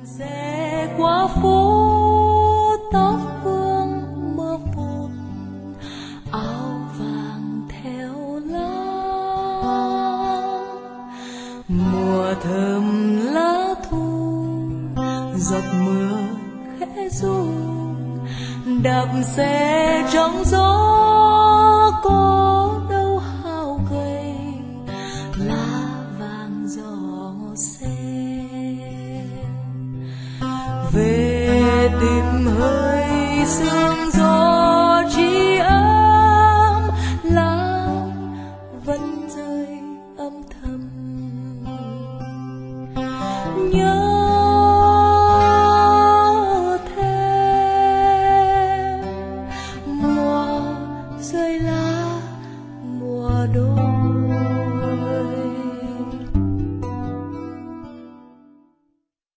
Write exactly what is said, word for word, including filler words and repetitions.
Xe qua phố tóc vương mưa phùn, áo vàng theo lá, mùa thơm lá thu, giọt mưa khẽ ru, đạp xe trong gió có đâu hao gầy, lá vàng gió xe về tìm hơi sương gió.